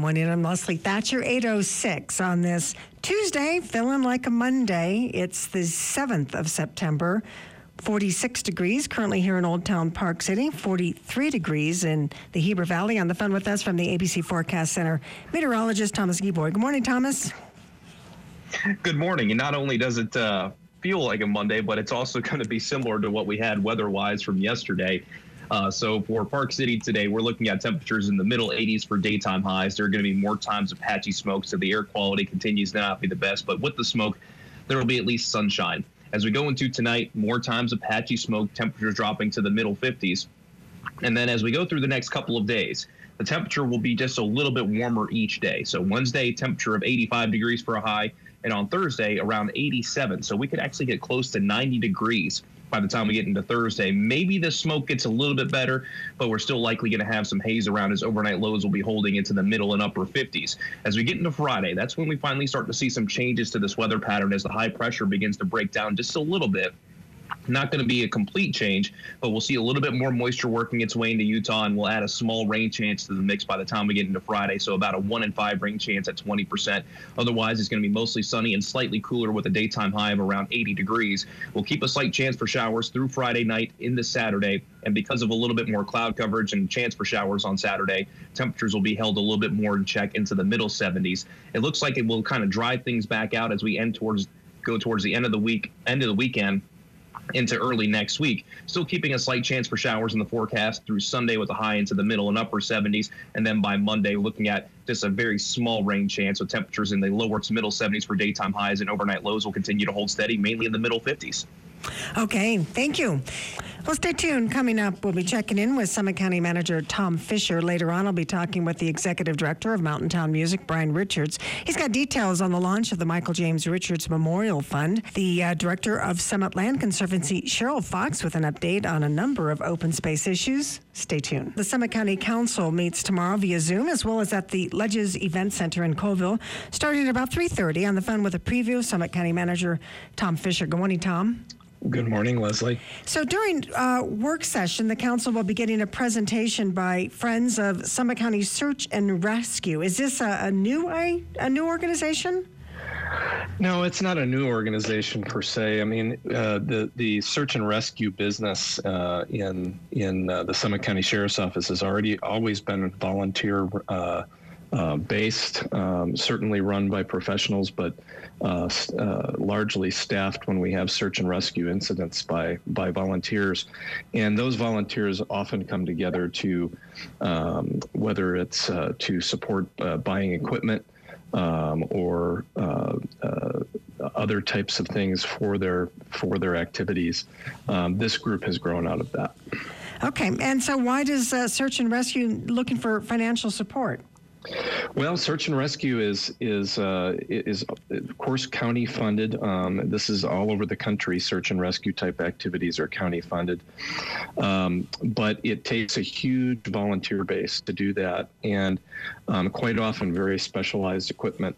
morning. I'm Leslie Thatcher, 8:06 on this Tuesday, feeling like a Monday. It's the 7th of September, 46 degrees currently here in Old Town Park City, 43 degrees in the Heber Valley. On the phone with us from the ABC Forecast Center, meteorologist Thomas Gieboy. Good morning, Thomas. Good morning. And not only does it feel like a Monday, but it's also going to be similar to what we had weather-wise from yesterday. So for Park City today, we're looking at temperatures in the middle 80s for daytime highs. There are going to be more times of patchy smoke, so the air quality continues to not be the best. But with the smoke, there will be at least sunshine. As we go into tonight, more times of patchy smoke, temperatures dropping to the middle 50s. And then as we go through the next couple of days, the temperature will be just a little bit warmer each day. So Wednesday, temperature of 85 degrees for a high, and on Thursday, around 87. So we could actually get close to 90 degrees by the time we get into Thursday. Maybe the smoke gets a little bit better, but we're still likely going to have some haze around as overnight lows will be holding into the middle and upper 50s. As we get into Friday, that's when we finally start to see some changes to this weather pattern as the high pressure begins to break down just a little bit. Not going to be a complete change, but we'll see a little bit more moisture working its way into Utah, and we'll add a small rain chance to the mix by the time we get into Friday. So about a 1 in 5 rain chance at 20%. Otherwise, it's going to be mostly sunny and slightly cooler with a daytime high of around 80 degrees. We'll keep a slight chance for showers through Friday night into Saturday. And because of a little bit more cloud coverage and chance for showers on Saturday, temperatures will be held a little bit more in check into the middle 70s. It looks like it will kind of dry things back out as we go towards the end of the weekend. Into early next week. Still keeping a slight chance for showers in the forecast through Sunday with a high into the middle and upper 70s. And then by Monday, looking at just a very small rain chance with temperatures in the lower to middle 70s for daytime highs, and overnight lows will continue to hold steady, mainly in the middle 50s. Okay, thank you. Well, stay tuned. Coming up, we'll be checking in with Summit County Manager Tom Fisher. Later on, I'll be talking with the Executive Director of Mountain Town Music, Brian Richards. He's got details on the launch of the Michael James Richards Memorial Fund. The Director of Summit Land Conservancy, Cheryl Fox, with an update on a number of open space issues. Stay tuned. The Summit County Council meets tomorrow via Zoom, as well as at the Ledges Event Center in Colville, starting at about 3:30. On the phone with a preview, Summit County Manager Tom Fisher. Good morning, Tom. Good morning, Leslie. So during work session, the council will be getting a presentation by Friends of Summit County Search and Rescue. Is this a new organization? No, it's not a new organization per se. I mean, the search and rescue business in the Summit County Sheriff's Office has always been volunteer based, certainly run by professionals, but largely staffed when we have search and rescue incidents by volunteers. And those volunteers often come together to, whether it's to support buying equipment or other types of things for their activities. This group has grown out of that. Okay, and so why does Search and Rescue looking for financial support? Well, search and rescue is of course county funded. This is all over the country. Search and rescue type activities are county funded, but it takes a huge volunteer base to do that, and quite often very specialized equipment.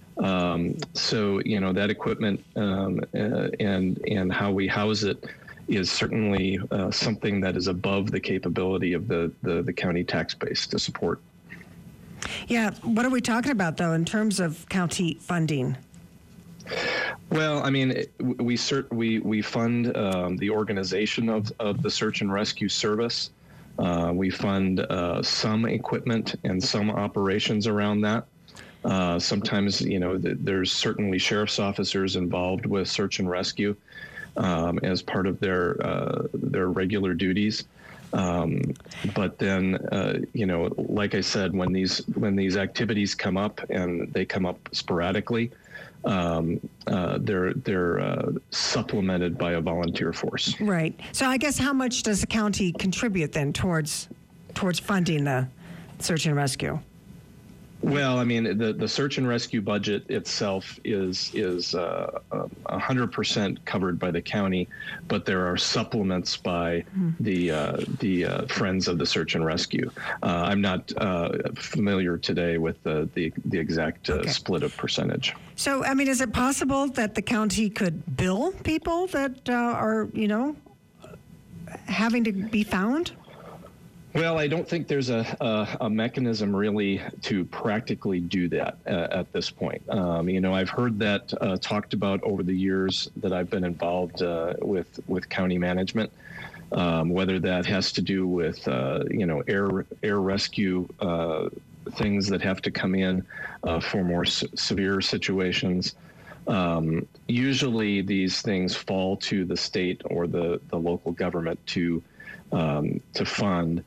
So that equipment and how we house it is certainly something that is above the capability of the county tax base to support. Yeah, what are we talking about, though, in terms of county funding? Well, I mean, we fund the organization of the search and rescue service. We fund some equipment and some operations around that. Sometimes, there's certainly sheriff's officers involved with search and rescue as part of their regular duties. But then, like I said, when these activities come up, and they come up sporadically, they're supplemented by a volunteer force. Right. So I guess how much does the county contribute then towards funding the search and rescue? Well, I mean, the search and rescue budget itself is 100% covered by the county, but there are supplements by the Friends of the Search and Rescue. I'm not familiar today with the exact split of percentage. So, I mean, is it possible that the county could bill people that are, having to be found? Well, I don't think there's a mechanism really to practically do that at this point. I've heard that talked about over the years that I've been involved with county management, whether that has to do with air rescue things that have to come in for more severe situations. Usually, these things fall to the state or the local government to fund.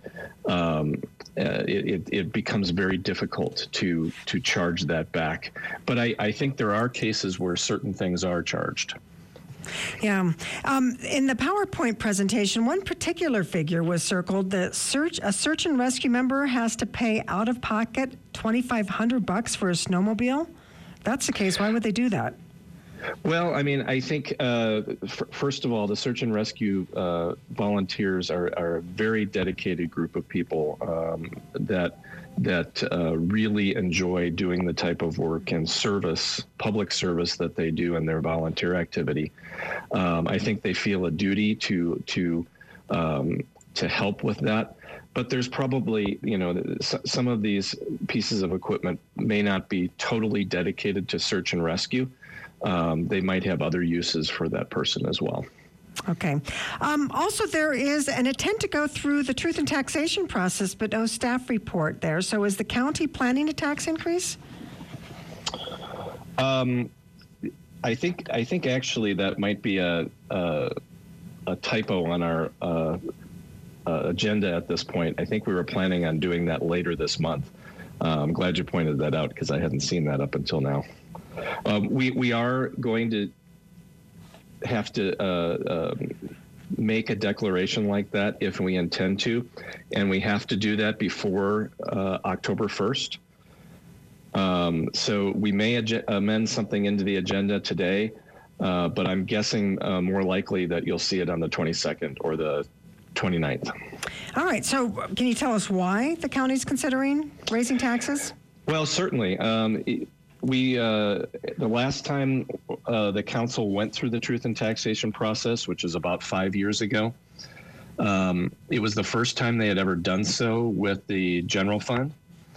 It becomes very difficult to charge that back. But I think there are cases where certain things are charged. Yeah. In the PowerPoint presentation, one particular figure was circled. A search and rescue member has to pay out of pocket $2,500 for a snowmobile. If that's the case, why would they do that? Well, I mean, I think, first of all, the search and rescue volunteers are a very dedicated group of people that really enjoy doing the type of work and public service that they do in their volunteer activity. I think they feel a duty to help with that. But there's probably, some of these pieces of equipment may not be totally dedicated to search and rescue. They might have other uses for that person as well. Okay. Also, there is an intent to go through the truth and taxation process, but no staff report there. So is the county planning a tax increase? I think actually that might be a typo on our agenda at this point. I think we were planning on doing that later this month. I'm glad you pointed that out because I hadn't seen that up until now. We are going to have to make a declaration like that if we intend to, and we have to do that before October 1st. So we may amend something into the agenda today, but I'm guessing more likely that you'll see it on the 22nd or the 29th. All right. So can you tell us why the county's considering raising taxes? Well, certainly. The last time the council went through the truth and taxation process, which is about 5 years ago, it was the first time they had ever done so with the general fund.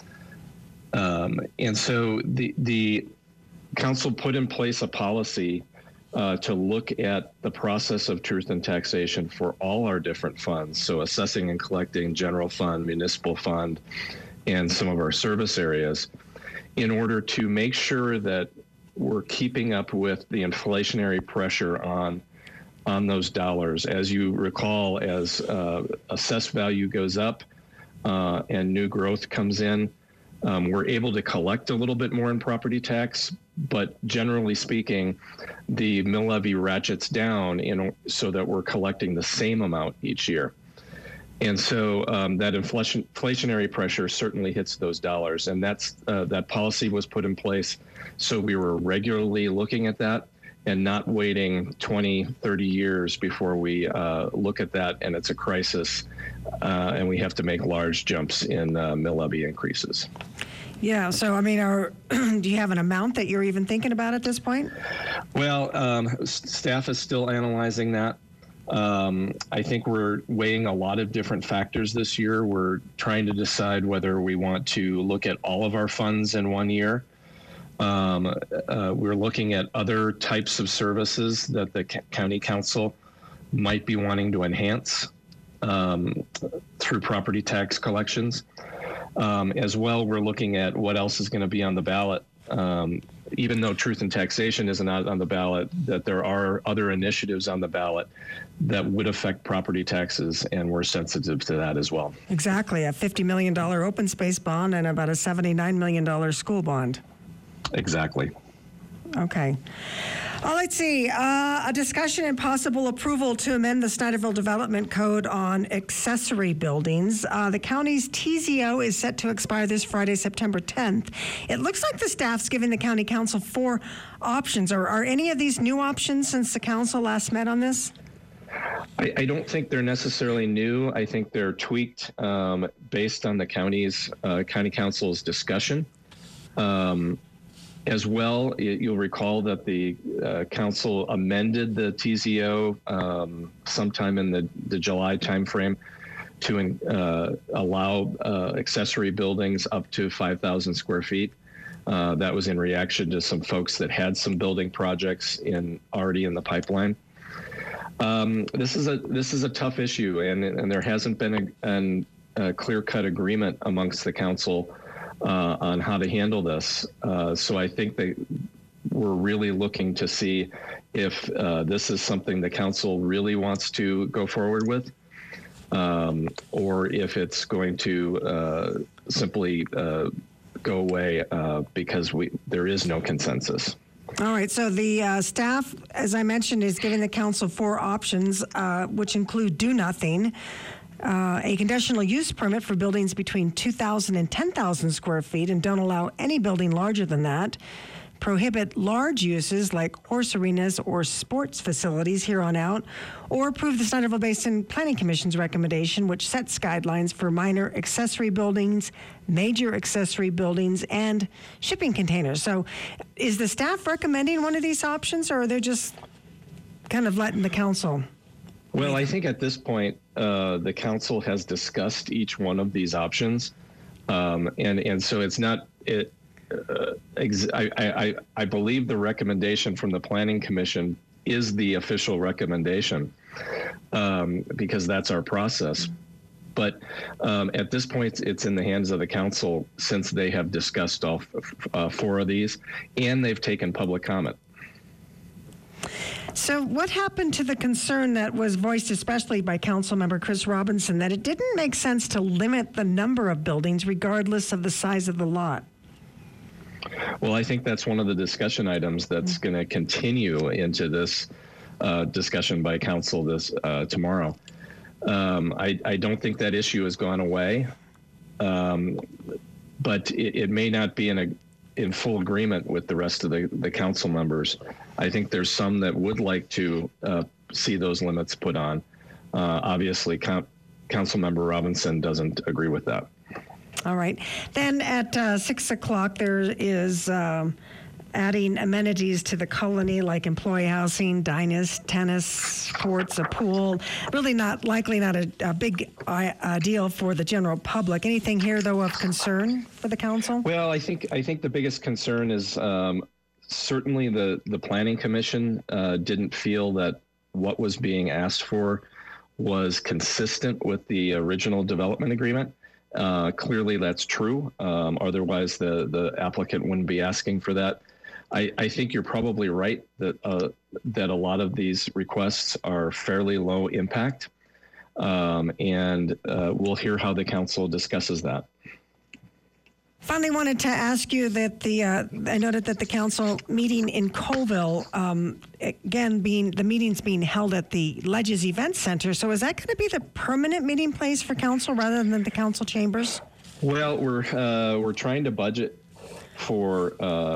And so the council put in place a policy to look at the process of truth and taxation for all our different funds. So assessing and collecting, general fund, municipal fund, and some of our service areas, in order to make sure that we're keeping up with the inflationary pressure on those dollars. As you recall, as assessed value goes up and new growth comes in, we're able to collect a little bit more in property tax, but generally speaking, the mill levy ratchets down so that we're collecting the same amount each year. And so that inflationary pressure certainly hits those dollars. And that policy was put in place so we were regularly looking at that and not waiting 20, 30 years before we look at that and it's a crisis and we have to make large jumps in mill levy increases. Yeah. So, I mean, do you have an amount that you're even thinking about at this point? Well, staff is still analyzing that. I think we're weighing a lot of different factors this year. We're trying to decide whether we want to look at all of our funds in 1 year. We're looking at other types of services that the county council might be wanting to enhance through property tax collections. As well, we're looking at what else is going to be on the ballot. Even though truth and taxation isn't on the ballot, that there are other initiatives on the ballot that would affect property taxes, and we're sensitive to that as well. Exactly. A $50 million open space bond and about a $79 million school bond. Exactly. Okay. Let's see. A discussion and possible approval to amend the Snyderville Development Code on accessory buildings. The county's TZO is set to expire this Friday, September 10th. It looks like the staff's giving the county council 4 options. Are any of these new options since the council last met on this? I don't think they're necessarily new. I think they're tweaked based on the county council's discussion. As well, you'll recall that the council amended the TZO sometime in the July timeframe to allow accessory buildings up to 5,000 square feet. That was in reaction to some folks that had some building projects already in the pipeline. This is a tough issue, and there hasn't been a clear-cut agreement amongst the council on how to handle this. So I think that we're really looking to see if this is something the council really wants to go forward with, or if it's going to simply go away because there is no consensus. All right, so the staff, as I mentioned, is giving the council 4 options, which include do nothing, a conditional use permit for buildings between 2,000 and 10,000 square feet and don't allow any building larger than that, prohibit large uses like horse arenas or sports facilities here on out, or approve the Snyderville Basin Planning Commission's recommendation, which sets guidelines for minor accessory buildings, major accessory buildings, and shipping containers. So is the staff recommending one of these options, or are they just kind of letting the council? Well, I think at this point, the council has discussed each one of these options. And so it's not, I believe the recommendation from the Planning Commission is the official recommendation because that's our process. But at this point, it's in the hands of the council since they have discussed all 4 of these and they've taken public comment. So what happened to the concern that was voiced especially by Councilmember Chris Robinson that it didn't make sense to limit the number of buildings regardless of the size of the lot? Well, I think that's one of the discussion items that's going to continue into this discussion by council tomorrow. I don't think that issue has gone away, but it may not be in full agreement with the rest of the council members. I think there's some that would like to see those limits put on. Obviously, Councilmember Robinson doesn't agree with that. All right. Then at 6 o'clock, there is adding amenities to the colony like employee housing, diners, tennis courts, a pool. Really not a big deal for the general public. Anything here, though, of concern for the council? Well, I think the biggest concern is certainly the Planning Commission didn't feel that what was being asked for was consistent with the original development agreement. Clearly, that's true. Otherwise, the applicant wouldn't be asking for that. I think you're probably right that a lot of these requests are fairly low impact, and we'll hear how the council discusses that. Finally, wanted to ask you that I noted that the council meeting in Colville, again, the meeting's being held at the Ledges Event Center. So is that going to be the permanent meeting place for council rather than the council chambers? Well, we're trying to budget for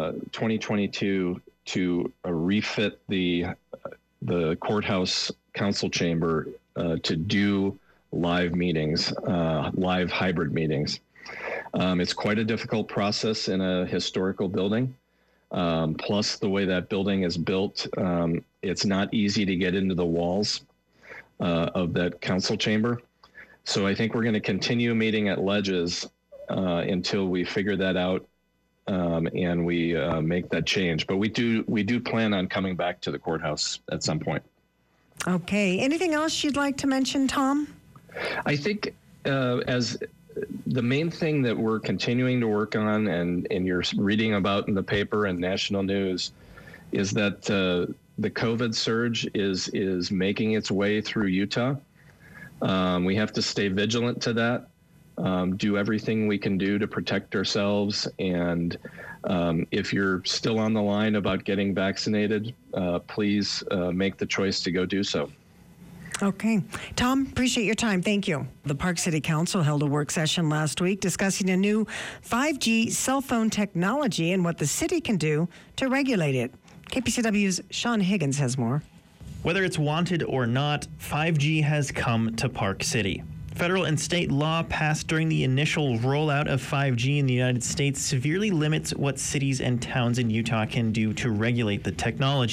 2022 to refit the courthouse council chamber to do live meetings, live hybrid meetings. It's quite a difficult process in a historical building. Plus, the way that building is built, it's not easy to get into the walls of that council chamber. So I think we're going to continue meeting at Ledges until we figure that out and we make that change. But we do plan on coming back to the courthouse at some point. Okay. Anything else you'd like to mention, Tom? I think as the main thing that we're continuing to work on and you're reading about in the paper and national news is that the COVID surge is making its way through Utah. We have to stay vigilant to that, do everything we can do to protect ourselves. And if you're still on the line about getting vaccinated, please make the choice to go do so. Okay. Tom, appreciate your time. Thank you. The Park City Council held a work session last week discussing a new 5G cell phone technology and what the city can do to regulate it. KPCW's Sean Higgins has more. Whether it's wanted or not, 5G has come to Park City. Federal and state law passed during the initial rollout of 5G in the United States severely limits what cities and towns in Utah can do to regulate the technology.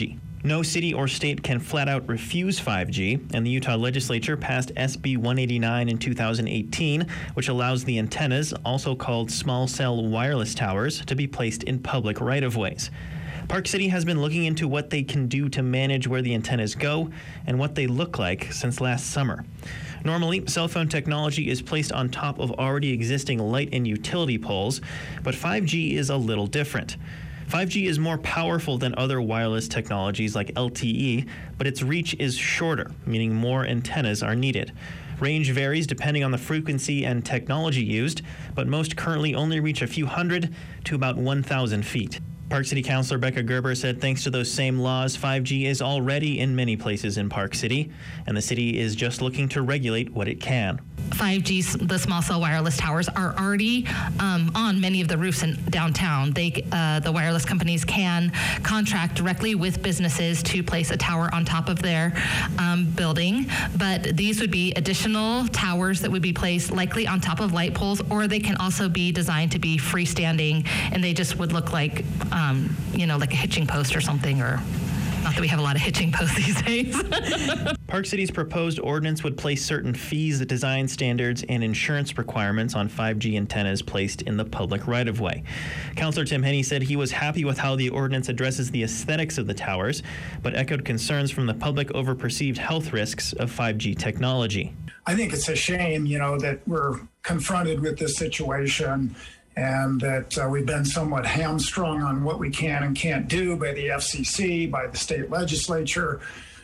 No city or state can flat out refuse 5G, and the Utah legislature passed SB 189 in 2018, which allows the antennas, also called small cell wireless towers, to be placed in public right-of-ways. Park City has been looking into what they can do to manage where the antennas go and what they look like since last summer. Normally, cell phone technology is placed on top of already existing light and utility poles, but 5G is a little different. 5G is more powerful than other wireless technologies like LTE, but its reach is shorter, meaning more antennas are needed. Range varies depending on the frequency and technology used, but most currently only reach a few hundred to about 1,000 feet. Park City Councilor Becca Gerber said thanks to those same laws, 5G is already in many places in Park City, and the city is just looking to regulate what it can. 5G, the small cell wireless towers, are already on many of the roofs in downtown. The wireless companies can contract directly with businesses to place a tower on top of their building, but these would be additional towers that would be placed likely on top of light poles, or they can also be designed to be freestanding, and they just would look like, like a hitching post or something, or not that we have a lot of hitching posts these days. Park City's proposed ordinance would place certain fees, design standards, and insurance requirements on 5G antennas placed in the public right-of-way. Councillor Tim Henney said he was happy with how the ordinance addresses the aesthetics of the towers, but echoed concerns from the public over perceived health risks of 5G technology. I think it's a shame, that we're confronted with this situation, and that we've been somewhat hamstrung on what we can and can't do by the FCC, by the state legislature,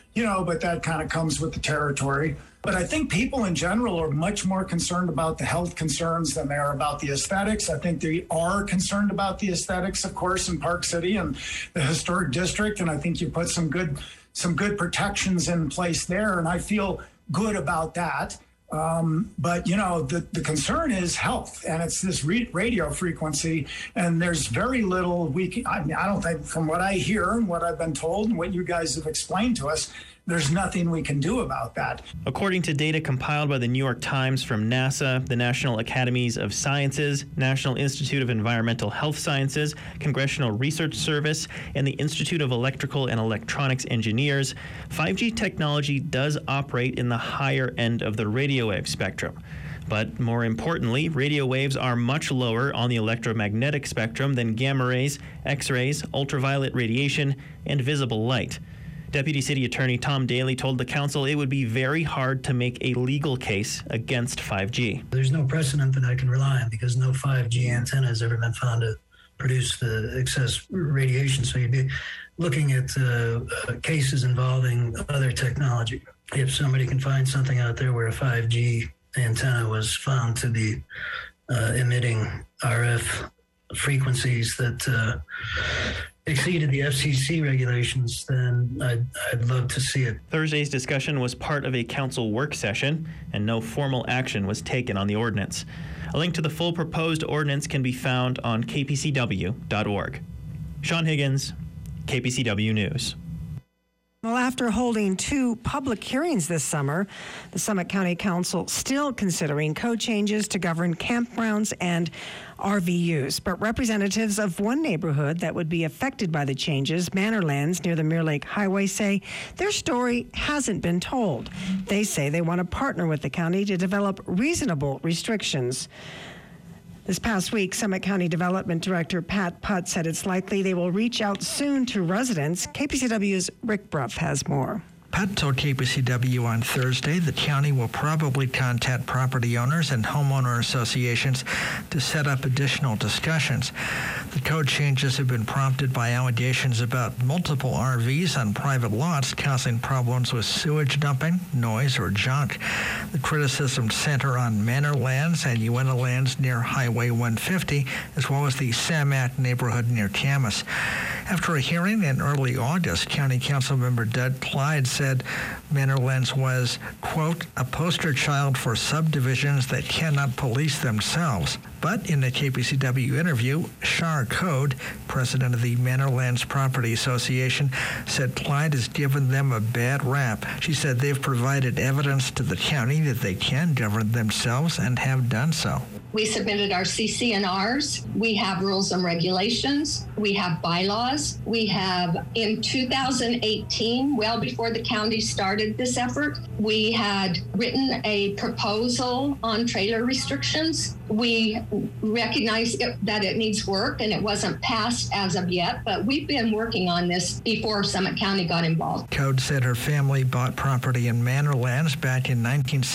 but that kind of comes with the territory. But I think people in general are much more concerned about the health concerns than they are about the aesthetics. I think they are concerned about the aesthetics, of course, in Park City and the historic district, and I think you put some good protections in place there, and I feel good about that. But the concern is health, and it's this radio frequency, and there's very little I don't think, from what I hear and what I've been told and what you guys have explained to us, there's nothing we can do about that. According to data compiled by the New York Times from NASA, the National Academies of Sciences, National Institute of Environmental Health Sciences, Congressional Research Service, and the Institute of Electrical and Electronics Engineers, 5G technology does operate in the higher end of the radio wave spectrum. But more importantly, radio waves are much lower on the electromagnetic spectrum than gamma rays, X-rays, ultraviolet radiation, and visible light. Deputy City Attorney Tom Daly told the council it would be very hard to make a legal case against 5G. There's no precedent that I can rely on because no 5G antenna has ever been found to produce the excess radiation. So you'd be looking at cases involving other technology. If somebody can find something out there where a 5G antenna was found to be emitting RF frequencies that exceeded the FCC regulations, then I'd love to see it. Thursday's discussion was part of a council work session, and no formal action was taken on the ordinance. A link to the full proposed ordinance can be found on kpcw.org. Sean Higgins, KPCW News. Well, after holding 2 public hearings this summer, the Summit County Council still considering code changes to govern campgrounds and RVUs. But representatives of one neighborhood that would be affected by the changes, Manorlands near the Mirror Lake Highway, say their story hasn't been told. They say they want to partner with the county to develop reasonable restrictions. This past week, Summit County Development Director Pat Putt said it's likely they will reach out soon to residents. KPCW's Rick Bruff has more. Pat told KPCW on Thursday the county will probably contact property owners and homeowner associations to set up additional discussions. The code changes have been prompted by allegations about multiple RVs on private lots causing problems with sewage dumping, noise, or junk. The criticisms center on Manorlands and Uinta lands near Highway 150, as well as the Samac neighborhood near Camas. After a hearing in early August, County Council member Doug Clyde said Manorlands was, quote, a poster child for subdivisions that cannot police themselves. But in the KPCW interview, Shar Code, president of the Manorlands Property Association, said Clyde has given them a bad rap. She said they've provided evidence to the county that they can govern themselves and have done so. We submitted our CC&Rs. We have rules and regulations. We have bylaws. We have, in 2018, well before the county started this effort, we had written a proposal on trailer restrictions. We recognize that it needs work and it wasn't passed as of yet, but we've been working on this before Summit County got involved. Code said her family bought property in Manorlands back in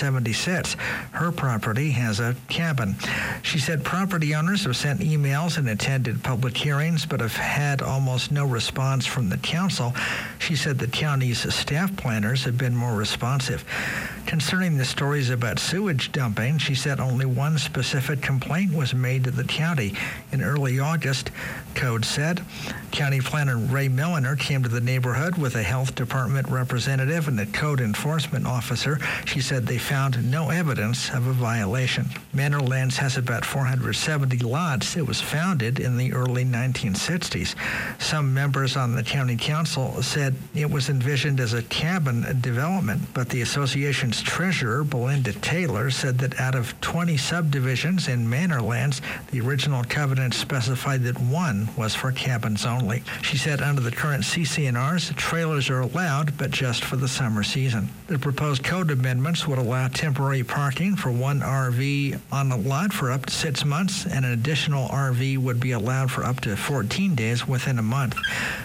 1976. Her property has a cabin. She said property owners have sent emails and attended public hearings, but have had almost no response from the council. She said the county's staff planners have been more responsive. Concerning the stories about sewage dumping, she said only one specific complaint was made to the county. In early August, Code said, County Planner Ray Milliner came to the neighborhood with a health department representative and a code enforcement officer. She said they found no evidence of a violation. Manorlands has about 470 lots. It was founded in the early 1960s. Some members on the county council said it was envisioned as a cabin development, but the association's treasurer, Belinda Taylor, said that out of 20 subdivisions in Manorlands, the original covenant specified that one was for cabins only. She said under the current CC&Rs, trailers are allowed, but just for the summer season. The proposed code amendments would allow temporary parking for one RV on a lot for up to 6 months, and an additional RV would be allowed for up to 14 days within a month.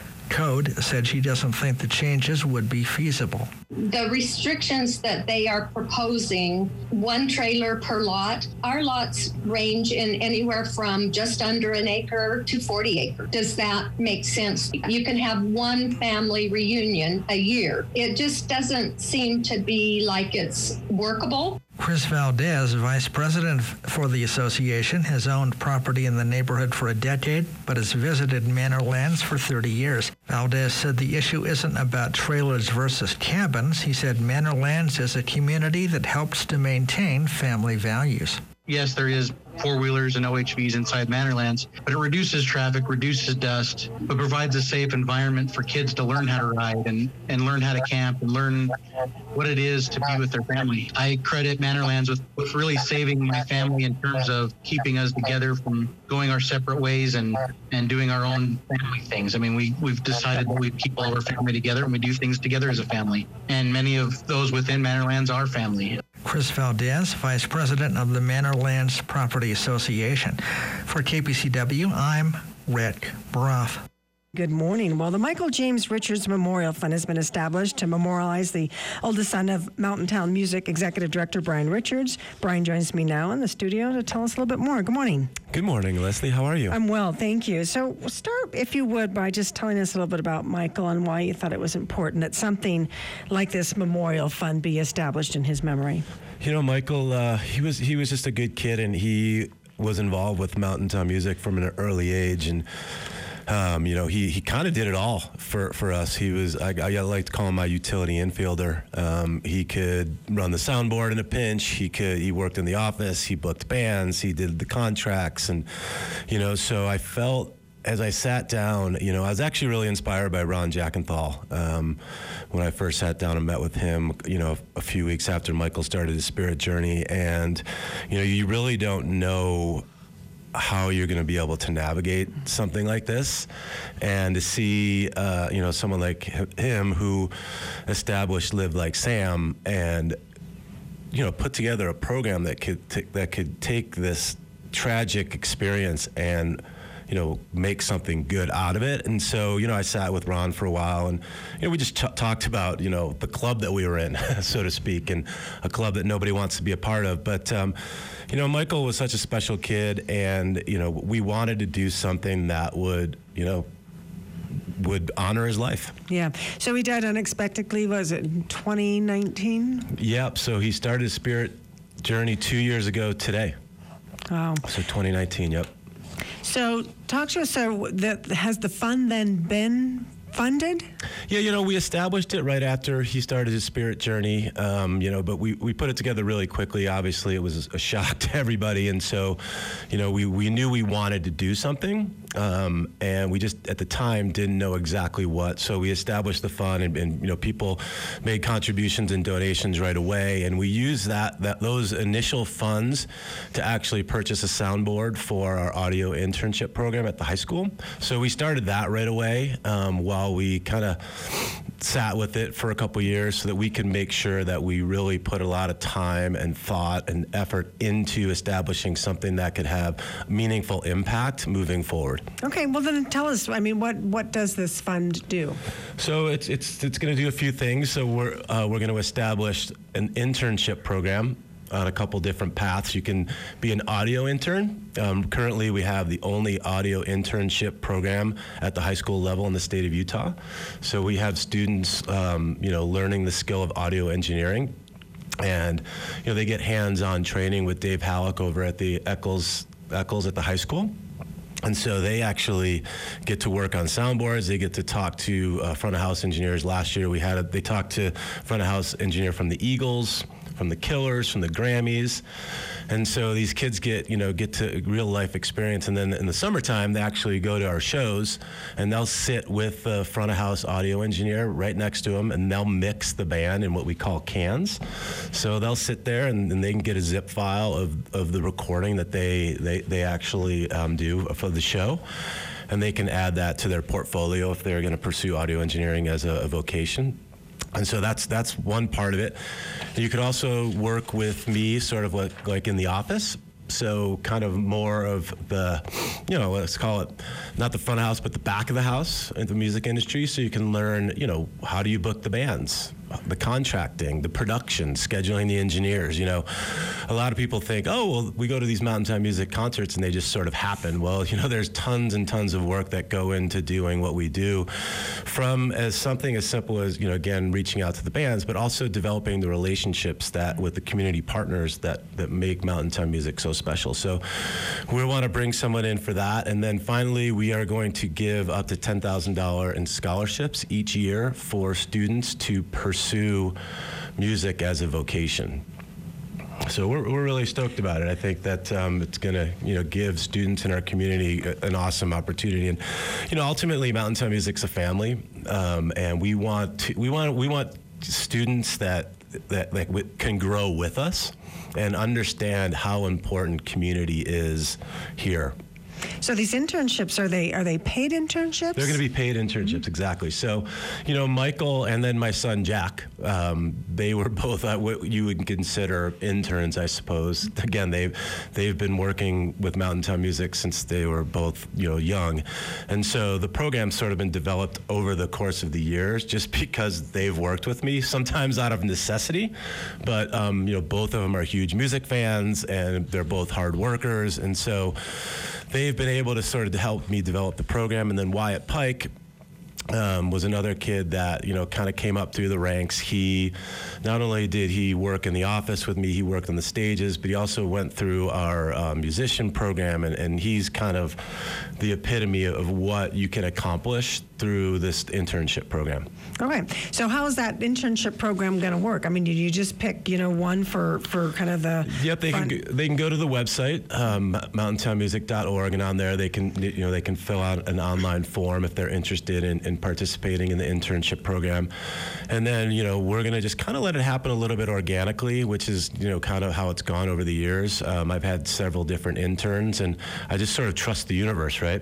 Code said she doesn't think the changes would be feasible. The restrictions that they are proposing, one trailer per lot, our lots range in anywhere from just under an acre to 40 acres. Does that make sense? You can have one family reunion a year. It just doesn't seem to be like it's workable. Chris Valdez, vice president for the association, has owned property in the neighborhood for a decade, but has visited Manorlands for 30 years. Valdez said the issue isn't about trailers versus cabins. He said Manorlands is a community that helps to maintain family values. Yes, there is four-wheelers and OHVs inside Manorlands, but it reduces traffic, reduces dust, but provides a safe environment for kids to learn how to ride and learn how to camp and learn what it is to be with their family. I credit Manorlands with really saving my family in terms of keeping us together from going our separate ways and doing our own family things. I mean, we've decided that we keep all of our family together and we do things together as a family. And many of those within Manorlands are family. Chris Valdez, Vice President of the Manorlands Property Association. For KPCW, I'm Rick Broth. Good morning. Well, the Michael James Richards Memorial Fund has been established to memorialize the oldest son of Mountain Town Music Executive Director Brian Richards. Brian joins me now in the studio to tell us a little bit more. Good morning. Good morning, Leslie. How are you? I'm well, thank you. So start, if you would, by just telling us a little bit about Michael and why you thought it was important that something like this memorial fund be established in his memory. You know, Michael, he was just a good kid, and he was involved with Mountain Town Music from an early age, and you know, he kind of did it all for us. He was, I like to call him my utility infielder. He could run the soundboard in a pinch. He worked in the office. He booked bands. He did the contracts, and you know, so I felt as I sat down, you know, I was actually really inspired by Ron Jackenthal when I first sat down and met with him, you know, a few weeks after Michael started his spirit journey, and you know, you really don't know how you're going to be able to navigate something like this, and to see you know, someone like him who established Live Like Sam and you know, put together a program that could take this tragic experience and you know, make something good out of it. And so, you know, I sat with Ron for a while, and you know, we just talked about, you know, the club that we were in, so to speak, and a club that nobody wants to be a part of. But you know, Michael was such a special kid, and you know, we wanted to do something that would, you know, would honor his life. Yeah. So he died unexpectedly, was it in 2019? Yep. So he started his spirit journey 2 years ago today. Wow. So 2019, yep. So talk to us, has the fund then been funded? Yeah, you know, we established it right after he started his spirit journey, you know, but we put it together really quickly. Obviously, it was a shock to everybody. And so, you know, we knew we wanted to do something. And we just at the time didn't know exactly what. So we established the fund, and people made contributions and donations right away, and we used those initial funds to actually purchase a soundboard for our audio internship program at the high school. So we started that right away while we kind of sat with it for a couple years so that we could make sure that we really put a lot of time and thought and effort into establishing something that could have meaningful impact moving forward. Okay, well then tell us, what does this fund do? So it's going to do a few things. So we're going to establish an internship program on a couple different paths. You can be an audio intern. Currently, we have the only audio internship program at the high school level in the state of Utah. So we have students, learning the skill of audio engineering, and they get hands-on training with Dave Halleck over at the Eccles at the high school. And so they actually get to work on soundboards. They get to talk to front of house engineers. Last year they talked to front of house engineer from the Eagles, from the Killers, from the Grammys. And so these kids get to real life experience. And then in the summertime, they actually go to our shows, and they'll sit with the front of house audio engineer right next to them, and they'll mix the band in what we call cans. So they'll sit there and they can get a zip file of the recording that they actually do for the show. And they can add that to their portfolio if they're going to pursue audio engineering as a vocation. And so that's one part of it. You could also work with me sort of like in the office. So kind of more of the, let's call it not the front of house, but the back of the house in the music industry. So you can learn, how do you book the bands, the contracting, the production, scheduling the engineers. A lot of people think, we go to these Mountain Time Music concerts and they just sort of happen. Well, there's tons and tons of work that go into doing what we do, from something as simple as, again, reaching out to the bands, but also developing the relationships with the community partners that make Mountain Time Music so special. So we want to bring someone in for that. And then finally, we are going to give up to $10,000 in scholarships each year for students to pursue music as a vocation. So we're really stoked about it. I think that it's going to give students in our community an awesome opportunity. And ultimately, Mountain Time Music's a family, and we want students that can grow with us and understand how important community is here. So these internships, are they paid internships? They're going to be paid internships, exactly. So, Michael and then my son Jack, they were both what you would consider interns, I suppose. Again, they've been working with Mountain Time Music since they were both young, and so the program's sort of been developed over the course of the years, just because they've worked with me, sometimes out of necessity, but both of them are huge music fans, and they're both hard workers, and so they've been able to sort of help me develop the program. And then Wyatt Pike was another kid that kind of came up through the ranks. He not only did he work in the office with me, he worked on the stages, but he also went through our musician program, and he's kind of the epitome of what you can accomplish through this internship program. Okay, so how is that internship program going to work? I mean, did you just pick one for kind of the? Yep, they can go to the website mountaintownmusic.org, and on there they can fill out an online form if they're interested in participating in the internship program, and then we're going to just kind of let it happen a little bit organically, which is kind of how it's gone over the years. I've had several different interns, and I just sort of trust the universe, right?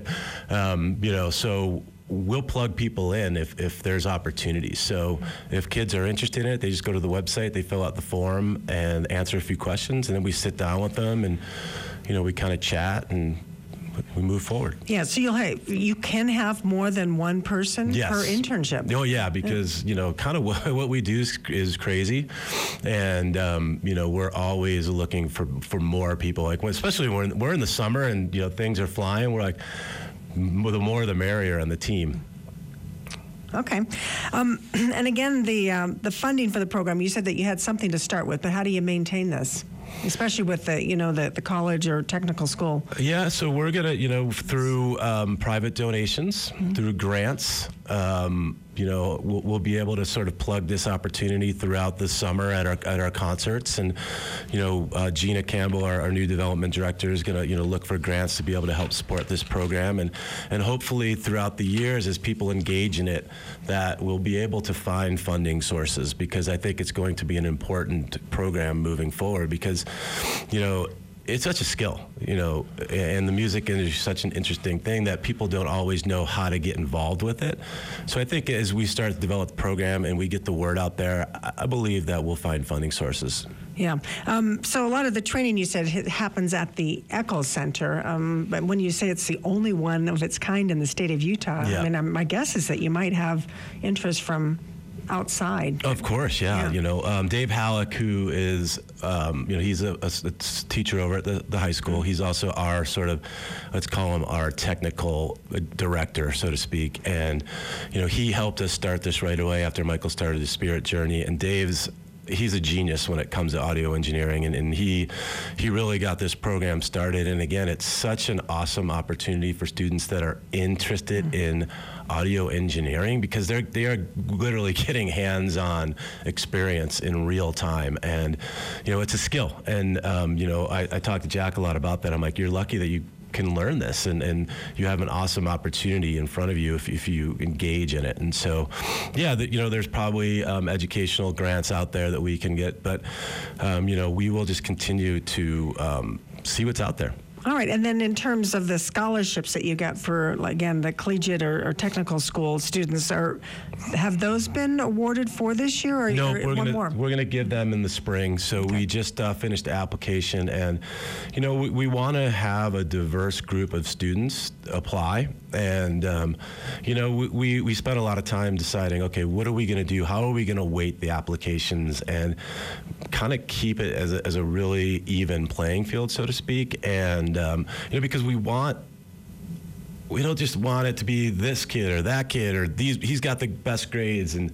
So we'll plug people in if there's opportunities. So if kids are interested in it, they just go to the website, they fill out the form and answer a few questions, and then we sit down with them and we kind of chat and we move forward. Yeah, so you can have more than one person per internship. Oh yeah, because kind of what we do is crazy, and we're always looking for more people. Like especially when we're in the summer and things are flying, we're like, the more the merrier on the team. Okay. And again, the funding for the program, you said that you had something to start with, but how do you maintain this? Especially with the college or technical school. Yeah, so we're gonna through private donations, through grants, we'll be able to sort of plug this opportunity throughout the summer at our concerts. And, Gina Campbell, our new development director, is going to, look for grants to be able to help support this program. And hopefully throughout the years, as people engage in it, that we'll be able to find funding sources, because I think it's going to be an important program moving forward, because, it's such a skill, and the music industry is such an interesting thing that people don't always know how to get involved with it. So I think as we start to develop the program and we get the word out there, I believe that we'll find funding sources. Yeah. So a lot of the training, you said, happens at the Eccles Center. But when you say it's the only one of its kind in the state of Utah, yeah. I mean, my guess is that you might have interest from outside. Of course, yeah. Dave Halleck, who is, he's a teacher over at the high school. He's also our sort of, let's call him our technical director, so to speak. And, he helped us start this right away after Michael started his Spirit Journey. And he's a genius when it comes to audio engineering, and he really got this program started. And again, it's such an awesome opportunity for students that are interested in audio engineering, because they are literally getting hands-on experience in real time. And it's a skill. And I talked to Jack a lot about that. I'm like, you're lucky that you can learn this, and you have an awesome opportunity in front of you if you engage in it. And so, there's probably educational grants out there that we can get, but we will just continue to see what's out there. All right, and then in terms of the scholarships that you got for, again, the collegiate or technical school students, have those been awarded for this year, or no? We're going to give them in the spring. So we just finished the application, and we want to have a diverse group of students apply, and we spent a lot of time deciding, okay, what are we going to do? How are we going to weight the applications and kind of keep it as a really even playing field, so to speak, and because we don't just want it to be this kid or that kid or he's got the best grades. And,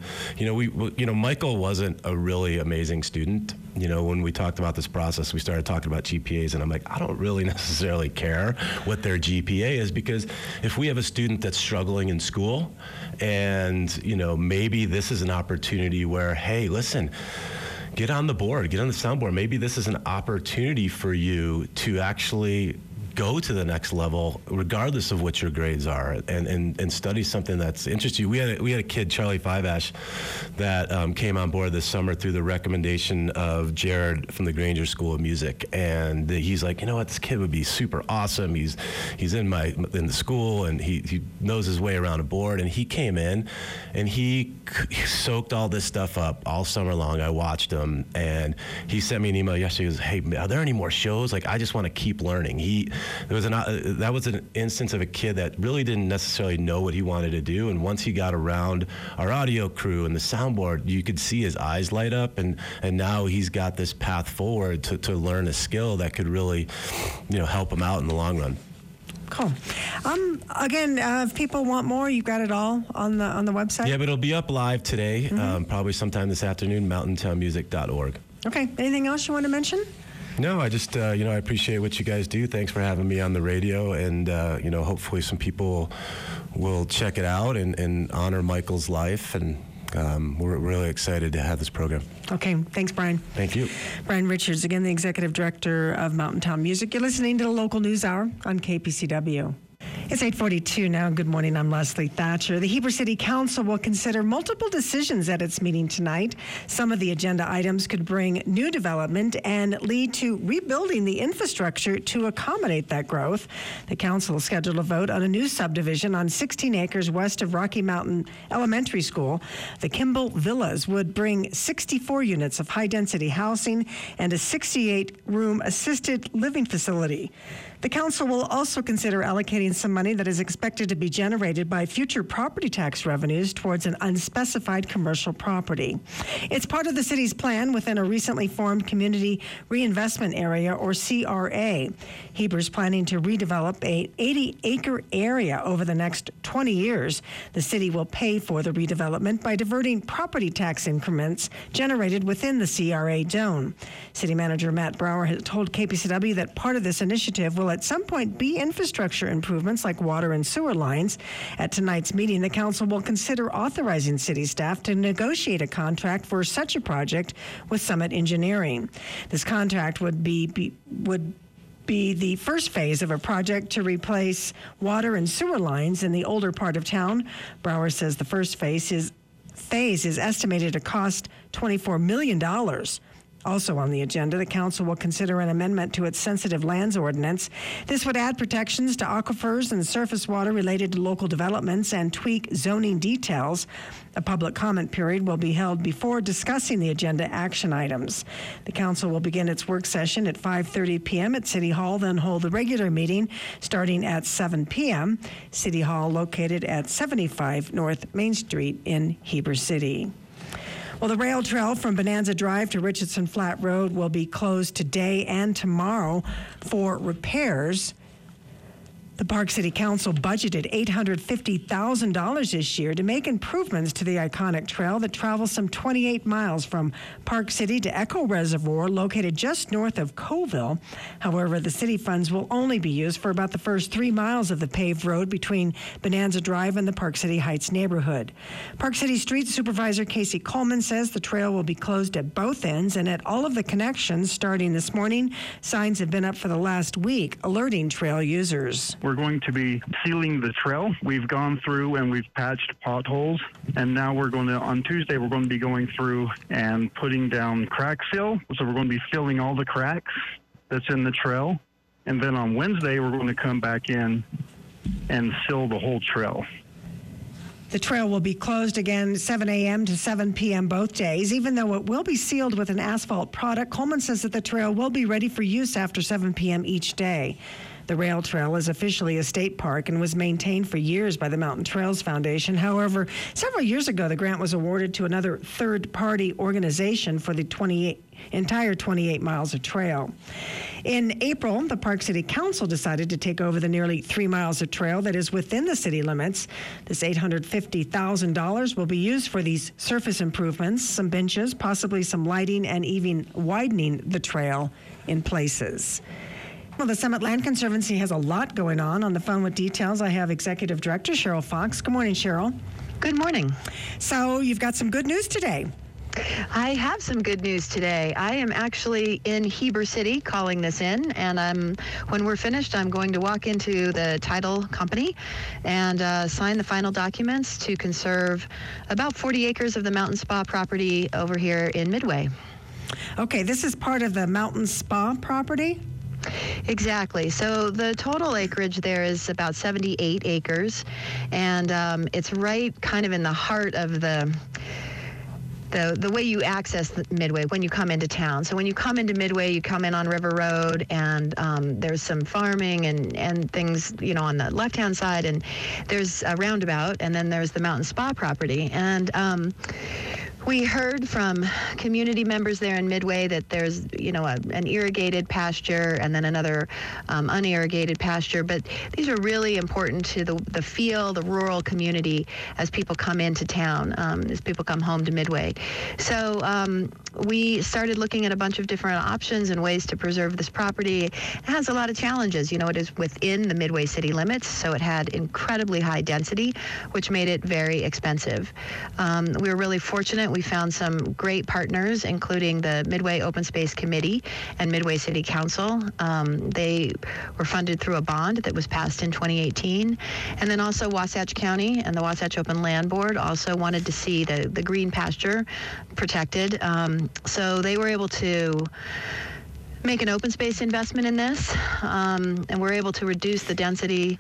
Michael wasn't a really amazing student. When we talked about this process, we started talking about GPAs, and I'm like, I don't really necessarily care what their GPA is, because if we have a student that's struggling in school and, maybe this is an opportunity where, hey, listen, get on the board, get on the soundboard. Maybe this is an opportunity for you to actually go to the next level, regardless of what your grades are, and study something that's interests you. We had a kid, Charlie Fiveash, that came on board this summer through the recommendation of Jared from the Granger School of Music, and he's like, this kid would be super awesome. He's in the school, and he knows his way around a board, and he came in, and he soaked all this stuff up all summer long. I watched him, and he sent me an email yesterday. He goes, hey, are there any more shows? Like, I just want to keep learning. That was an instance of a kid that really didn't necessarily know what he wanted to do, and once he got around our audio crew and the soundboard, you could see his eyes light up, and now he's got this path forward to learn a skill that could really, help him out in the long run. Cool. Again, if people want more, you've got it all on the website? Yeah, but it'll be up live today, probably sometime this afternoon, mountaintownmusic.org. Okay. Anything else you want to mention? No, I just, I appreciate what you guys do. Thanks for having me on the radio, and, hopefully some people will check it out and honor Michael's life, and we're really excited to have this program. Okay. Thanks, Brian. Thank you. Brian Richards, again, the Executive Director of Mountain Town Music. You're listening to the Local News Hour on KPCW. It's 8:42 now. Good morning. I'm Leslie Thatcher. The Heber City Council will consider multiple decisions at its meeting tonight. Some of the agenda items could bring new development and lead to rebuilding the infrastructure to accommodate that growth. The council is scheduled to vote on a new subdivision on 16 acres west of Rocky Mountain Elementary School. The Kimball Villas would bring 64 units of high-density housing and a 68-room assisted living facility. The council will also consider allocating some money that is expected to be generated by future property tax revenues towards an unspecified commercial property. It's part of the city's plan within a recently formed Community Reinvestment Area, or CRA. Heber's planning to redevelop a 80-acre area over the next 20 years. The city will pay for the redevelopment by diverting property tax increments generated within the CRA zone. City Manager Matt Brower has told KPCW that part of this initiative will at some point be infrastructure improvements like water and sewer lines. At tonight's meeting, the council will consider authorizing city staff to negotiate a contract for such a project with Summit Engineering. This contract would be the first phase of a project to replace water and sewer lines in the older part of town. Brower says the first phase is estimated to cost $24 million. Also on the agenda, the council will consider an amendment to its sensitive lands ordinance. This would add protections to aquifers and surface water related to local developments and tweak zoning details. A public comment period will be held before discussing the agenda action items. The council will begin its work session at 5:30 p.m. at City Hall, then hold the regular meeting starting at 7 p.m. City Hall located at 75 North Main Street in Heber City. Well, the rail trail from Bonanza Drive to Richardson Flat Road will be closed today and tomorrow for repairs. The Park City Council budgeted $850,000 this year to make improvements to the iconic trail that travels some 28 miles from Park City to Echo Reservoir, located just north of Coville. However, the city funds will only be used for about the first 3 miles of the paved road between Bonanza Drive and the Park City Heights neighborhood. Park City Street Supervisor Casey Coleman says the trail will be closed at both ends and at all of the connections starting this morning. Signs have been up for the last week, alerting trail users. We're going to be sealing the trail. We've gone through and we've patched potholes, and now on Tuesday, we're going to be going through and putting down crack seal. So we're going to be filling all the cracks that's in the trail. And then on Wednesday, we're going to come back in and seal the whole trail. The trail will be closed again 7 a.m. to 7 p.m. both days. Even though it will be sealed with an asphalt product, Coleman says that the trail will be ready for use after 7 p.m. each day. The rail trail is officially a state park and was maintained for years by the Mountain Trails Foundation. However, several years ago, the grant was awarded to another third-party organization for the entire 28 miles of trail. In April, the Park City Council decided to take over the nearly 3 miles of trail that is within the city limits. This $850,000 will be used for these surface improvements, some benches, possibly some lighting, and even widening the trail in places. Well, the Summit Land Conservancy has a lot going on. On the phone with details, I have Executive Director Cheryl Fox. Good morning, Cheryl. Good morning. So you've got some good news today. I have some good news today. I am actually in Heber City calling this in, and when we're finished, I'm going to walk into the title company and sign the final documents to conserve about 40 acres of the Mountain Spa property over here in Midway. Okay, this is part of the Mountain Spa property? Exactly. So the total acreage there is about 78 acres, and it's right kind of in the heart of the way you access the Midway when you come into town. So when you come into Midway, you come in on River Road, and there's some farming and things, on the left-hand side, and there's a roundabout, and then there's the Mountain Spa property. And we heard from community members there in Midway that there's, an irrigated pasture and then another unirrigated pasture. But these are really important to the feel, the rural community as people come into town, as people come home to Midway. So we started looking at a bunch of different options and ways to preserve this property. It has a lot of challenges. It is within the Midway city limits, so it had incredibly high density, which made it very expensive. We were really fortunate. We found some great partners, including the Midway Open Space Committee and Midway City Council. They were funded through a bond that was passed in 2018. And then also Wasatch County and the Wasatch Open Land Board also wanted to see the green pasture protected. So they were able to make an open space investment in this, and we're able to reduce the density,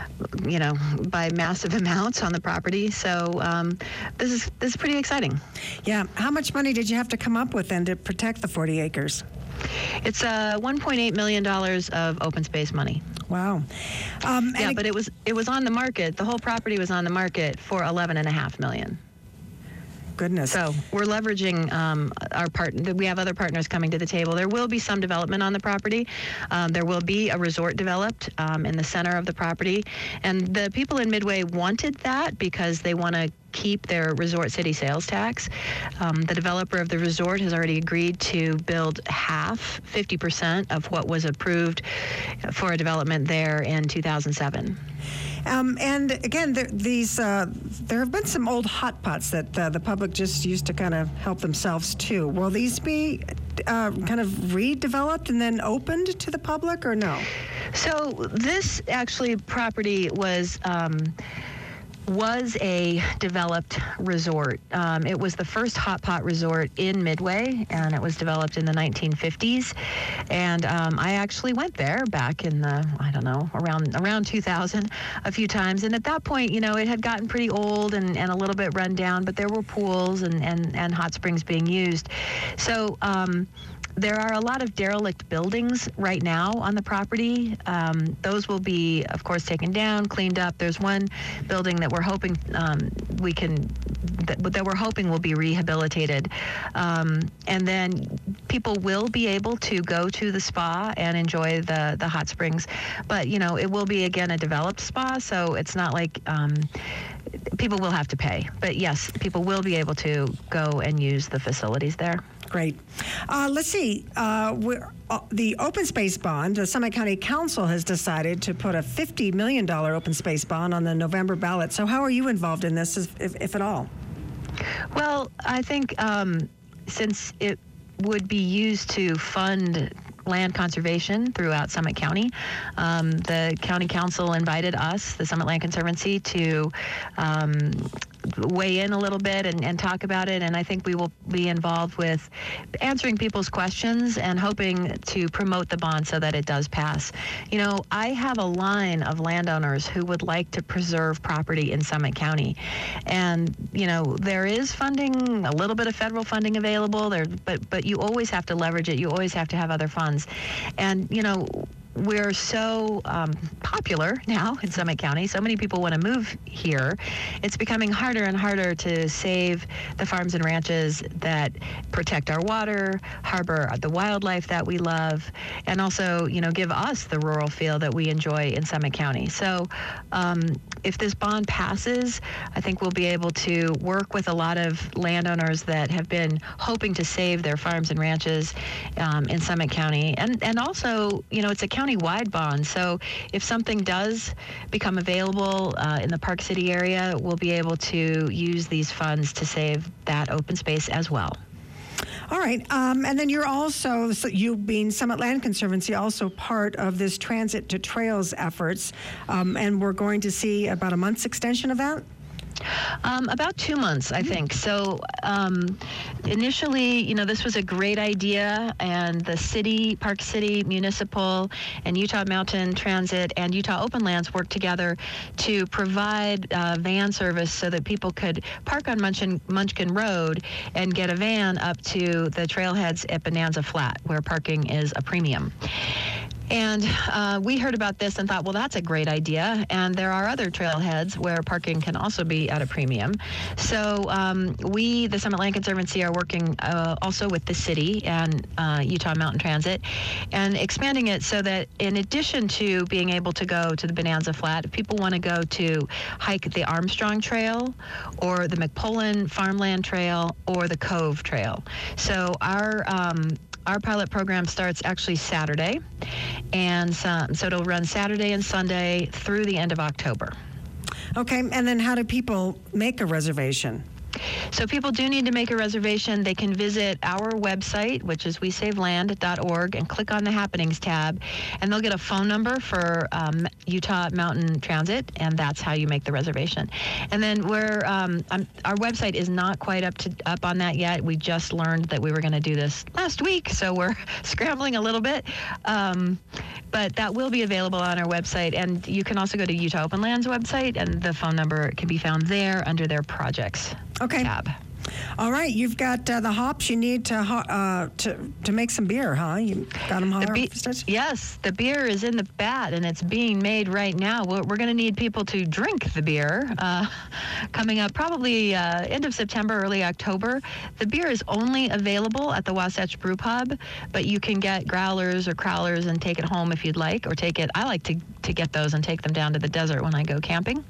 by massive amounts on the property. So this is pretty exciting. Yeah. How much money did you have to come up with then to protect the 40 acres? It's $1.8 million of open space money. Wow. But it was on the market. The whole property was on the market for $11.5 million. Goodness. So we're leveraging our partner. We have other partners coming to the table. There will be some development on the property. There will be a resort developed in the center of the property. And the people in Midway wanted that because they want to keep their resort city sales tax. The developer of the resort has already agreed to build 50% of what was approved for a development there in 2007. And again, there have been some old hot pots that the public just used to kind of help themselves to. Will these be kind of redeveloped and then opened to the public, or no? So this actually property was a developed resort. It was the first hot pot resort in Midway, and it was developed in the 1950s. And I actually went there back in the, around 2000 a few times. And at that point, it had gotten pretty old and a little bit run down, but there were pools and hot springs being used. So there are a lot of derelict buildings right now on the property. Those will be, of course, taken down, cleaned up. There's one building that we're hoping that we're hoping will be rehabilitated, and then people will be able to go to the spa and enjoy the hot springs. But it will be again a developed spa, so it's not like people will have to pay. But yes, people will be able to go and use the facilities there. Great. Let's see. The open space bond, the Summit County Council has decided to put a $50 million open space bond on the November ballot. So how are you involved in this, if at all? Well, I think since it would be used to fund land conservation throughout Summit County, the County Council invited us, the Summit Land Conservancy, to weigh in a little bit and talk about it, and I think we will be involved with answering people's questions and hoping to promote the bond so that it does pass. I have a line of landowners who would like to preserve property in Summit County, and there is funding, a little bit of federal funding available there, but you always have to leverage it. You always have to have other funds, and we're so popular now in Summit County. So many people want to move here. It's becoming harder and harder to save the farms and ranches that protect our water, harbor the wildlife that we love, and also, give us the rural feel that we enjoy in Summit County. So if this bond passes, I think we'll be able to work with a lot of landowners that have been hoping to save their farms and ranches in Summit County. And also, it's a county-wide bond, so if something does become available in the Park City area, we'll be able to use these funds to save that open space as well. All right, and then you're also, you being Summit Land Conservancy, also part of this Transit to Trails efforts, and we're going to see about a month's extension of that? About 2 months, I think. So initially, this was a great idea, and the city, Park City Municipal, and Utah Mountain Transit and Utah Open Lands worked together to provide van service so that people could park on Munchkin Road and get a van up to the trailheads at Bonanza Flat, where parking is a premium. And we heard about this and thought, well, that's a great idea. And there are other trailheads where parking can also be at a premium. So we, the Summit Land Conservancy, are working also with the city and Utah Mountain Transit and expanding it so that in addition to being able to go to the Bonanza Flat, if people want to go to hike the Armstrong Trail or the McPullen Farmland Trail or the Cove Trail. So our pilot program starts actually Saturday, and so it'll run Saturday and Sunday through the end of October. Okay, and then how do people make a reservation? So people do need to make a reservation. They can visit our website, which is wesaveland.org, and click on the Happenings tab, and they'll get a phone number for Utah Mountain Transit, and that's how you make the reservation. And then our website is not quite up on that yet. We just learned that we were going to do this last week, so we're scrambling a little bit. But that will be available on our website, and you can also go to Utah Open Lands website, and the phone number can be found there under their projects tab. All right, you've got the hops you need to make some beer, huh? You got them harvested? Yes, the beer is in the vat, and it's being made right now. We're going to need people to drink the beer. coming up probably end of September, early October. The beer is only available at the Wasatch Brew Pub, but you can get growlers or crowlers and take it home if you'd like, or I like to get those and take them down to the desert when I go camping.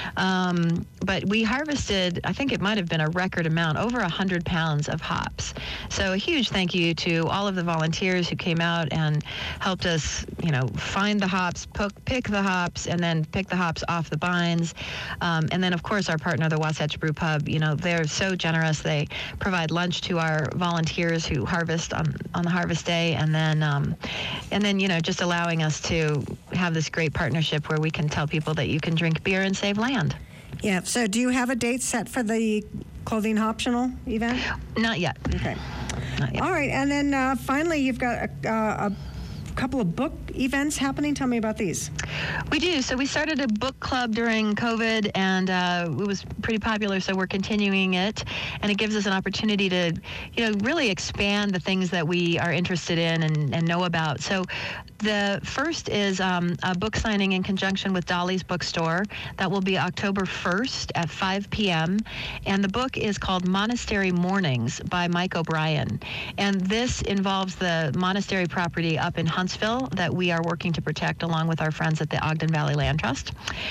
But we harvested, I think it might have been a record amount, over 100 pounds of hops. So a huge thank you to all of the volunteers who came out and helped us, find the hops, pick the hops, and then pick the hops off the vines. And then, of course, our partner, the Wasatch Brew Pub, they're so generous. They provide lunch to our volunteers who harvest on the harvest day, and then just allowing us to have this great partnership where we can tell people that you can drink beer and save land. Yeah. So do you have a date set for the clothing optional event? Not yet. Okay. Not yet. All right. And then finally, you've got a couple of book events happening. Tell me about these. We do. So we started a book club during COVID, and it was pretty popular, so we're continuing it. And it gives us an opportunity to, really expand the things that we are interested in and know about. So the first is a book signing in conjunction with Dolly's Bookstore. That will be October 1st at 5 p.m. And the book is called Monastery Mornings by Mike O'Brien. And this involves the monastery property up in Huntsville that we are working to protect along with our friends at the Ogden Valley Land Trust.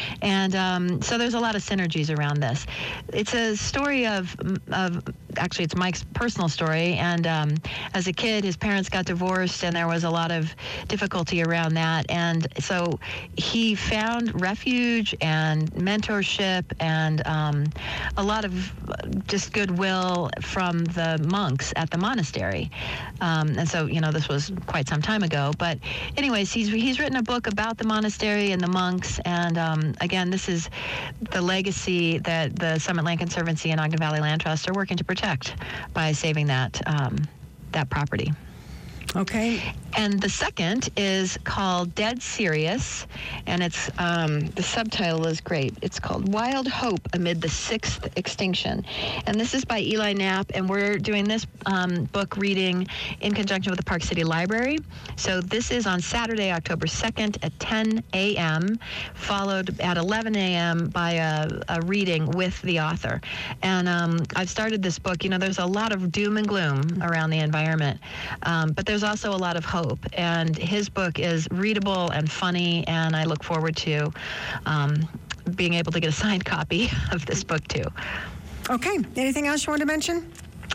And so there's a lot of synergies around this. It's a story of actually, it's Mike's personal story. And as a kid, his parents got divorced, and there was a lot of difficulty around that. And so he found refuge and mentorship and a lot of just goodwill from the monks at the monastery. And so, this was quite some time ago. But anyways, he's written a book about the monastery and the monks. And again, this is the legacy that the Summit Land Conservancy and Ogden Valley Land Trust are working to protect by saving that property. Okay. And the second is called Dead Serious, and it's the subtitle is great. It's called Wild Hope Amid the Sixth Extinction. And this is by Eli Knapp, and we're doing this book reading in conjunction with the Park City Library. So this is on Saturday, October 2nd at 10 a.m., followed at 11 a.m. by a reading with the author. And I've started this book. There's a lot of doom and gloom around the environment, but there's also a lot of hope. And his book is readable and funny, and I look forward to being able to get a signed copy of this book too. Okay. Anything else you want to mention?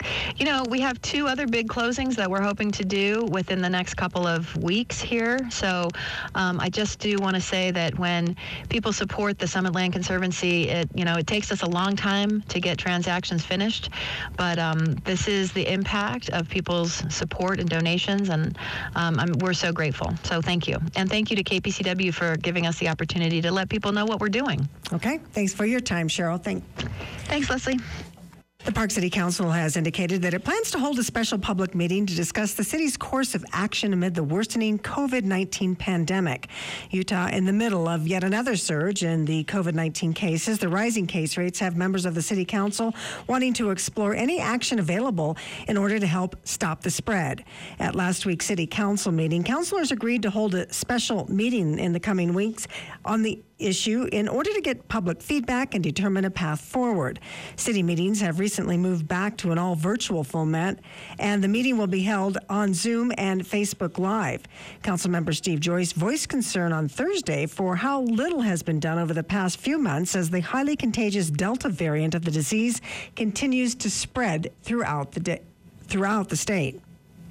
We have two other big closings that we're hoping to do within the next couple of weeks here. So I just do want to say that when people support the Summit Land Conservancy, it takes us a long time to get transactions finished. But this is the impact of people's support and donations, and we're so grateful. So thank you. And thank you to KPCW for giving us the opportunity to let people know what we're doing. Okay. Thanks for your time, Cheryl. Thanks, Leslie. The Park City Council has indicated that it plans to hold a special public meeting to discuss the city's course of action amid the worsening COVID-19 pandemic. Utah in the middle of yet another surge in the COVID-19 cases. The rising case rates have members of the City Council wanting to explore any action available in order to help stop the spread. At last week's City Council meeting, councilors agreed to hold a special meeting in the coming weeks on the issue in order to get public feedback and determine a path forward. City meetings have recently moved back to an all-virtual format, and the meeting will be held on Zoom and Facebook Live. Councilmember Steve Joyce voiced concern on Thursday for how little has been done over the past few months as the highly contagious Delta variant of the disease continues to spread throughout the state.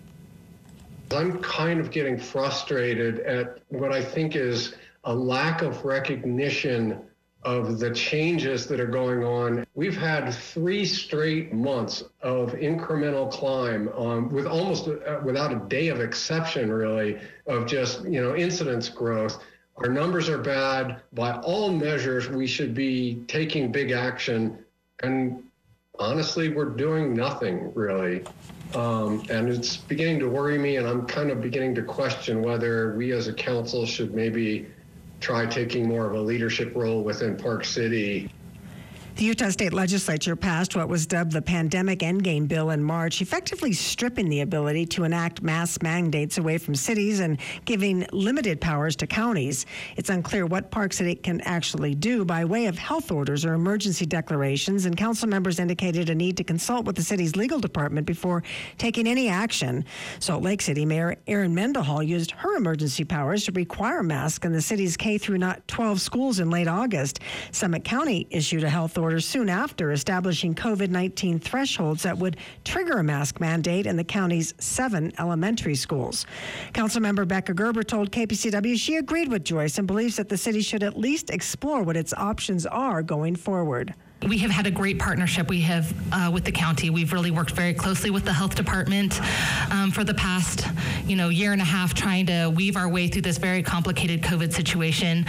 I'm kind of getting frustrated at what I think is a lack of recognition of the changes that are going on. We've had 3 straight months of incremental climb with almost without a day of exception, really, of just, incidence growth. Our numbers are bad. By all measures, we should be taking big action. And honestly, we're doing nothing, really. And it's beginning to worry me, and I'm kind of beginning to question whether we as a council should maybe try taking more of a leadership role within Park City. The Utah State Legislature passed what was dubbed the Pandemic Endgame Bill in March, effectively stripping the ability to enact mask mandates away from cities and giving limited powers to counties. It's unclear what Park City can actually do by way of health orders or emergency declarations, and council members indicated a need to consult with the city's legal department before taking any action. Salt Lake City Mayor Erin Mendenhall used her emergency powers to require masks in the city's K-12 schools in late August. Summit County issued a health order soon after, establishing COVID-19 thresholds that would trigger a mask mandate in the county's 7 elementary schools. Councilmember Becca Gerber told KPCW she agreed with Joyce and believes that the city should at least explore what its options are going forward. We have had a great partnership with the county. We've really worked very closely with the health department for the past, year and a half, trying to weave our way through this very complicated COVID situation.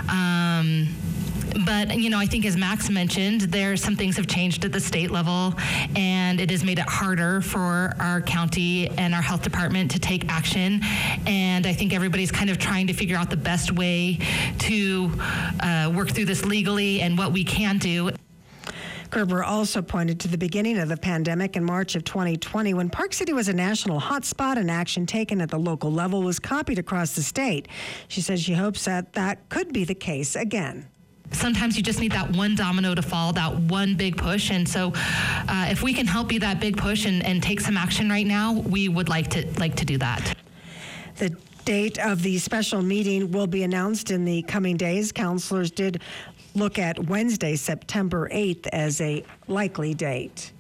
But, I think as Max mentioned, some things have changed at the state level, and it has made it harder for our county and our health department to take action. And I think everybody's kind of trying to figure out the best way to work through this legally and what we can do. Gerber also pointed to the beginning of the pandemic in March of 2020 when Park City was a national hotspot and action taken at the local level was copied across the state. She says she hopes that could be the case again. Sometimes you just need that one domino to fall, that one big push. And so if we can help be that big push and take some action right now, we would like to do that. The date of the special meeting will be announced in the coming days. Councilors did look at Wednesday, September 8th as a likely date.